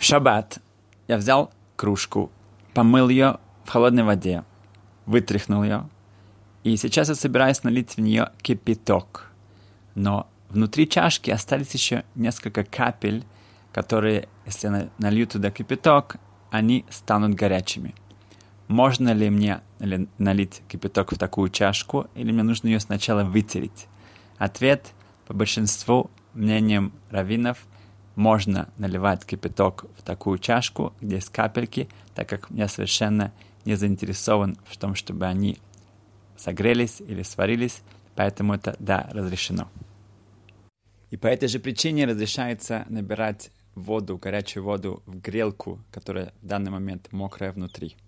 шаббат я взял кружку, помыл ее в холодной воде, вытряхнул ее, и сейчас я собираюсь налить в нее кипяток. Но внутри чашки остались еще несколько капель, которые, если я налью туда кипяток, они станут горячими. Можно ли мне налить кипяток в такую чашку, или мне нужно ее сначала вытереть? Ответ: по большинству мнениям раввинов, можно наливать кипяток в такую чашку, где есть капельки, так как я совершенно не заинтересован в том, чтобы они согрелись или сварились, поэтому это, да, разрешено. И по этой же причине разрешается набирать воду, горячую воду в грелку, которая в данный момент мокрая внутри.